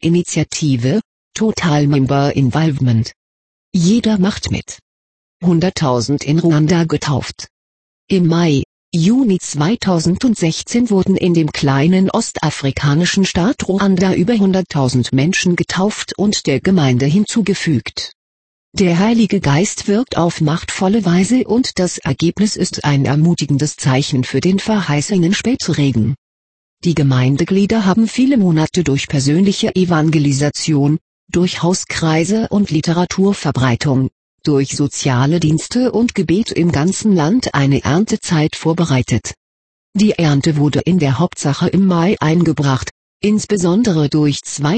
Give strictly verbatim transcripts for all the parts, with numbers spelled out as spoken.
Initiative, Total Member Involvement. Jeder macht mit. hunderttausend in Ruanda getauft. Im Mai, Juni zweitausendsechzehn wurden in dem kleinen ostafrikanischen Staat Ruanda über hunderttausend Menschen getauft und der Gemeinde hinzugefügt. Der Heilige Geist wirkt auf machtvolle Weise und das Ergebnis ist ein ermutigendes Zeichen für den verheißenen Spätregen. Die Gemeindeglieder haben viele Monate durch persönliche Evangelisation, durch Hauskreise und Literaturverbreitung, durch soziale Dienste und Gebet im ganzen Land eine Erntezeit vorbereitet. Die Ernte wurde in der Hauptsache im Mai eingebracht, insbesondere durch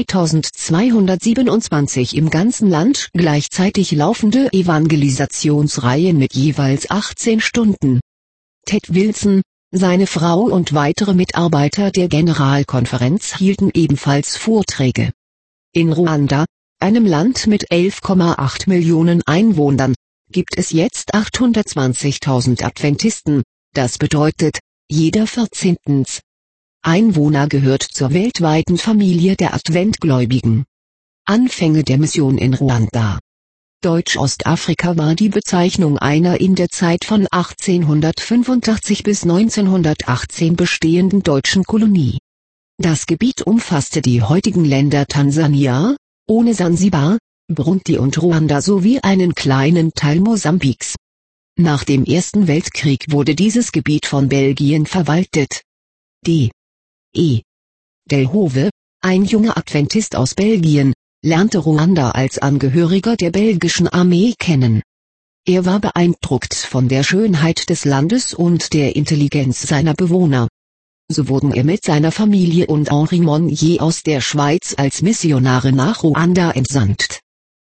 zweitausendzweihundertsiebenundzwanzig im ganzen Land gleichzeitig laufende Evangelisationsreihen mit jeweils achtzehn Stunden. Ted Wilson, seine Frau und weitere Mitarbeiter der Generalkonferenz hielten ebenfalls Vorträge. In Ruanda, einem Land mit elf Komma acht Millionen Einwohnern, gibt es jetzt achthundertzwanzigtausend Adventisten, das bedeutet, jeder vierzehntens Einwohner gehört zur weltweiten Familie der Adventgläubigen. Anfänge der Mission in Ruanda. Deutsch-Ostafrika war die Bezeichnung einer in der Zeit von achtzehnhundertfünfundachtzig bis neunzehnhundertachtzehn bestehenden deutschen Kolonie. Das Gebiet umfasste die heutigen Länder Tansania, ohne Sansibar, Burundi und Ruanda sowie einen kleinen Teil Mosambiks. Nach dem Ersten Weltkrieg wurde dieses Gebiet von Belgien verwaltet. D. E. Delhove, ein junger Adventist aus Belgien, lernte Ruanda als Angehöriger der belgischen Armee kennen. Er war beeindruckt von der Schönheit des Landes und der Intelligenz seiner Bewohner. So wurden er mit seiner Familie und Henri Monnier aus der Schweiz als Missionare nach Ruanda entsandt.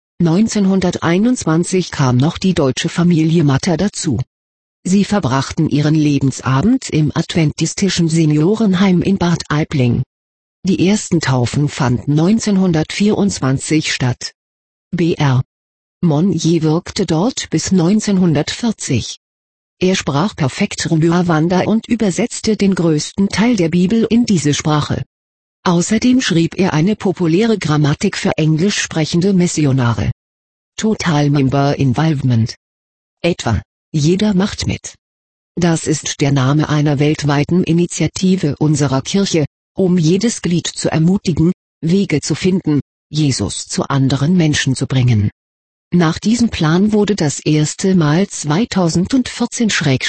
neunzehnhunderteinundzwanzig kam noch die deutsche Familie Matter dazu. Sie verbrachten ihren Lebensabend im adventistischen Seniorenheim in Bad Aibling. Die ersten Taufen fanden neunzehnhundertvierundzwanzig statt. B R Monnier wirkte dort bis neunzehnhundertvierzig. Er sprach perfekt Rwanda und übersetzte den größten Teil der Bibel in diese Sprache. Außerdem schrieb er eine populäre Grammatik für englisch sprechende Missionare. Total Member Involvement. Etwa, jeder macht mit. Das ist der Name einer weltweiten Initiative unserer Kirche, um jedes Glied zu ermutigen, Wege zu finden, Jesus zu anderen Menschen zu bringen. Nach diesem Plan wurde das erste Mal zweitausendvierzehn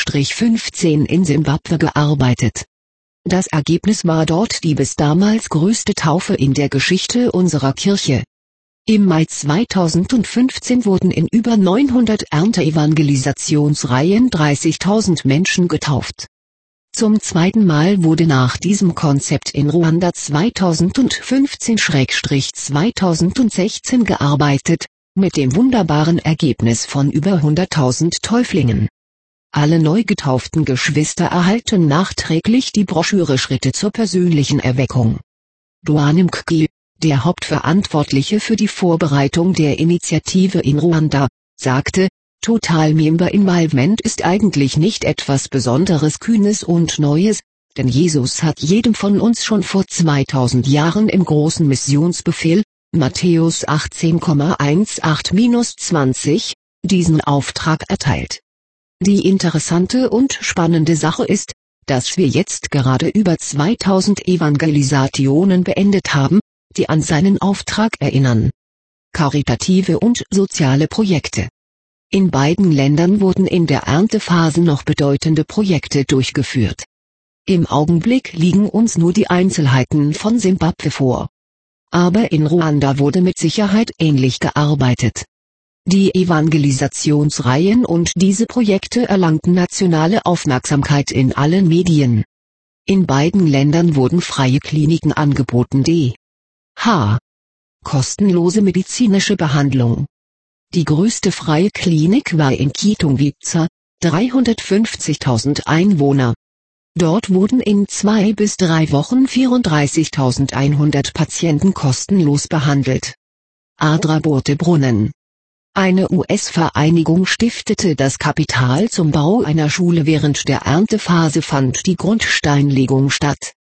fünfzehn in Simbabwe gearbeitet. Das Ergebnis war dort die bis damals größte Taufe in der Geschichte unserer Kirche. Im Mai zweitausendfünfzehn wurden in über neunhundert Ernte-Evangelisationsreihen dreißigtausend Menschen getauft. Zum zweiten Mal wurde nach diesem Konzept in Ruanda zweitausendfünfzehn zweitausendsechzehn gearbeitet, mit dem wunderbaren Ergebnis von über hunderttausend Täuflingen. Alle neu getauften Geschwister erhalten nachträglich die Broschüre Schritte zur persönlichen Erweckung. Duane Mkgi, der Hauptverantwortliche für die Vorbereitung der Initiative in Ruanda, sagte, Total Member Involvement ist eigentlich nicht etwas Besonderes, Kühnes und Neues, denn Jesus hat jedem von uns schon vor zweitausend Jahren im großen Missionsbefehl, Matthäus achtzehn achtzehn bis zwanzig, diesen Auftrag erteilt. Die interessante und spannende Sache ist, dass wir jetzt gerade über zweitausend Evangelisationen beendet haben, die an seinen Auftrag erinnern. Karitative und soziale Projekte. In beiden Ländern wurden in der Erntephase noch bedeutende Projekte durchgeführt. Im Augenblick liegen uns nur die Einzelheiten von Simbabwe vor. Aber in Ruanda wurde mit Sicherheit ähnlich gearbeitet. Die Evangelisationsreihen und diese Projekte erlangten nationale Aufmerksamkeit in allen Medien. In beiden Ländern wurden freie Kliniken angeboten. D. H. Kostenlose medizinische Behandlung. Die größte freie Klinik war in Kitungwiza, dreihundertfünfzigtausend Einwohner. Dort wurden in zwei bis drei Wochen vierunddreißigtausendeinhundert Patienten kostenlos behandelt. Adra bohrte Brunnen. Eine U S-Vereinigung stiftete das Kapital zum Bau einer Schule. Während der Erntephase fand die Grundsteinlegung statt.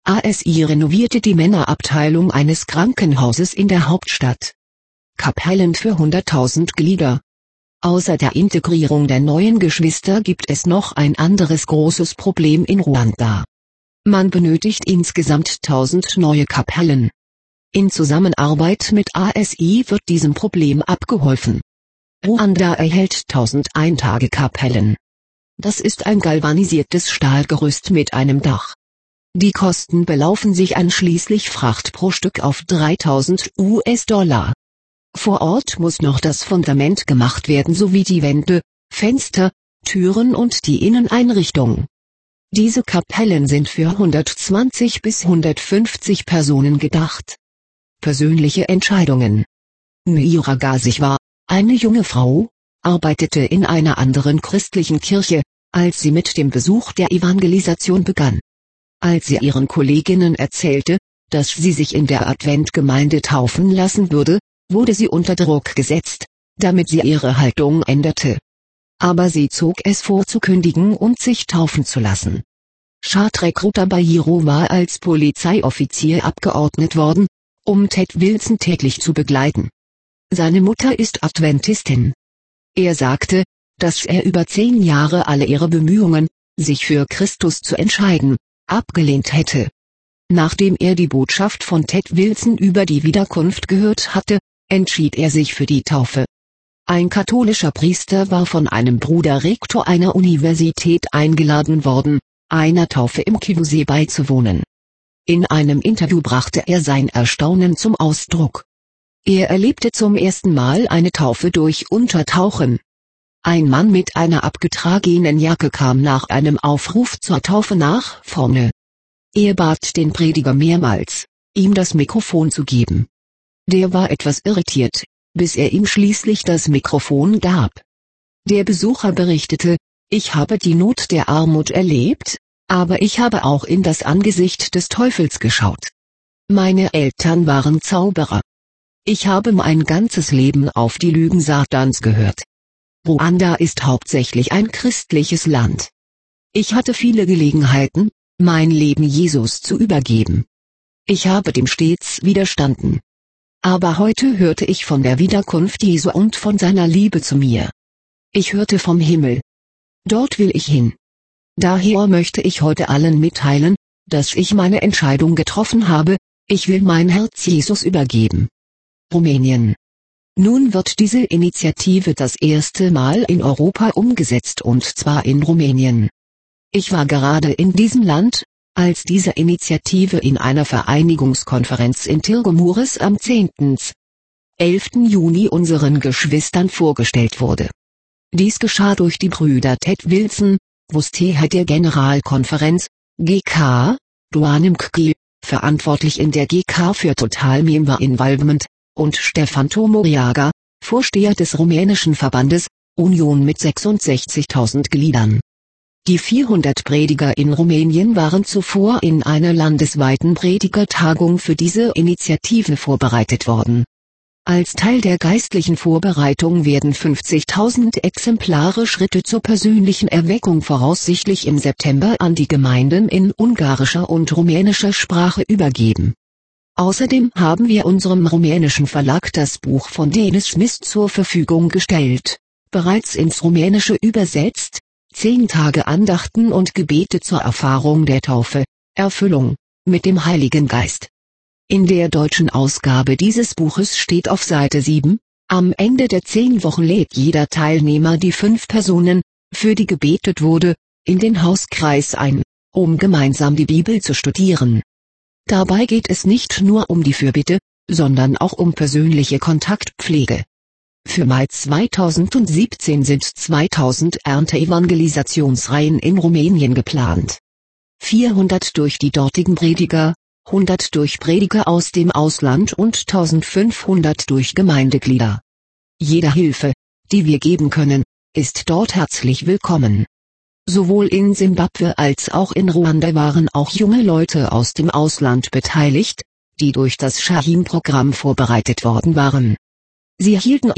A S I renovierte die Männerabteilung eines Krankenhauses in der Hauptstadt. Kapellen für hunderttausend Glieder. Außer der Integrierung der neuen Geschwister gibt es noch ein anderes großes Problem in Ruanda. Man benötigt insgesamt tausend neue Kapellen. In Zusammenarbeit mit A S I wird diesem Problem abgeholfen. Ruanda erhält tausend Eintage-Kapellen. Das ist ein galvanisiertes Stahlgerüst mit einem Dach. Die Kosten belaufen sich einschließlich Fracht pro Stück auf dreitausend US-Dollar. Vor Ort muss noch das Fundament gemacht werden sowie die Wände, Fenster, Türen und die Inneneinrichtung. Diese Kapellen sind für hundertzwanzig bis hundertfünfzig Personen gedacht. Persönliche Entscheidungen. Myra Gazichwa, eine junge Frau, arbeitete in einer anderen christlichen Kirche, als sie mit dem Besuch der Evangelisation begann. Als sie ihren Kolleginnen erzählte, dass sie sich in der Adventgemeinde taufen lassen würde, wurde sie unter Druck gesetzt, damit sie ihre Haltung änderte. Aber sie zog es vor zu kündigen und sich taufen zu lassen. Shadrach Rutabayiro war als Polizeioffizier abgeordnet worden, um Ted Wilson täglich zu begleiten. Seine Mutter ist Adventistin. Er sagte, dass er über zehn Jahre alle ihre Bemühungen, sich für Christus zu entscheiden, abgelehnt hätte. Nachdem er die Botschaft von Ted Wilson über die Wiederkunft gehört hatte, entschied er sich für die Taufe. Ein katholischer Priester war von einem Bruder Rektor einer Universität eingeladen worden, einer Taufe im Kivusee beizuwohnen. In einem Interview brachte er sein Erstaunen zum Ausdruck. Er erlebte zum ersten Mal eine Taufe durch Untertauchen. Ein Mann mit einer abgetragenen Jacke kam nach einem Aufruf zur Taufe nach vorne. Er bat den Prediger mehrmals, ihm das Mikrofon zu geben. Der war etwas irritiert, bis er ihm schließlich das Mikrofon gab. Der Besucher berichtete, ich habe die Not der Armut erlebt, aber ich habe auch in das Angesicht des Teufels geschaut. Meine Eltern waren Zauberer. Ich habe mein ganzes Leben auf die Lügen Satans gehört. Ruanda ist hauptsächlich ein christliches Land. Ich hatte viele Gelegenheiten, mein Leben Jesus zu übergeben. Ich habe dem stets widerstanden. Aber heute hörte ich von der Wiederkunft Jesu und von seiner Liebe zu mir. Ich hörte vom Himmel. Dort will ich hin. Daher möchte ich heute allen mitteilen, dass ich meine Entscheidung getroffen habe, ich will mein Herz Jesus übergeben. Rumänien. Nun wird diese Initiative das erste Mal in Europa umgesetzt und zwar in Rumänien. Ich war gerade in diesem Land, als diese Initiative in einer Vereinigungskonferenz in Târgu Mureș am zehnten und elften Juni unseren Geschwistern vorgestellt wurde. Dies geschah durch die Brüder Ted Wilson, Vusteha der Generalkonferenz, G K, Duanim Kki, verantwortlich in der G K für Total Member Involvement, und Stefan Tomoriaga, Vorsteher des rumänischen Verbandes, Union mit sechsundsechzigtausend Gliedern. Die vierhundert Prediger in Rumänien waren zuvor in einer landesweiten Predigertagung für diese Initiative vorbereitet worden. Als Teil der geistlichen Vorbereitung werden fünfzigtausend Exemplare Schritte zur persönlichen Erweckung voraussichtlich im September an die Gemeinden in ungarischer und rumänischer Sprache übergeben. Außerdem haben wir unserem rumänischen Verlag das Buch von Dennis Smith zur Verfügung gestellt, bereits ins Rumänische übersetzt, zehn Tage Andachten und Gebete zur Erfahrung der Taufe, Erfüllung, mit dem Heiligen Geist. In der deutschen Ausgabe dieses Buches steht auf Seite sieben, am Ende der zehn Wochen lädt jeder Teilnehmer die fünf Personen, für die gebetet wurde, in den Hauskreis ein, um gemeinsam die Bibel zu studieren. Dabei geht es nicht nur um die Fürbitte, sondern auch um persönliche Kontaktpflege. Für Mai zweitausendsiebzehn sind zweitausend Ernte-Evangelisationsreihen in Rumänien geplant. vierhundert durch die dortigen Prediger, hundert durch Prediger aus dem Ausland und eintausendfünfhundert durch Gemeindeglieder. Jede Hilfe, die wir geben können, ist dort herzlich willkommen. Sowohl in Simbabwe als auch in Ruanda waren auch junge Leute aus dem Ausland beteiligt, die durch das Shahim-Programm vorbereitet worden waren. Sie hielten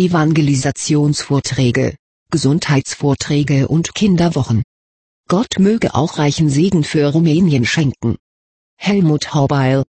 Evangelisationsvorträge, Gesundheitsvorträge und Kinderwochen. Gott möge auch reichen Segen für Rumänien schenken. Helmut Haubeil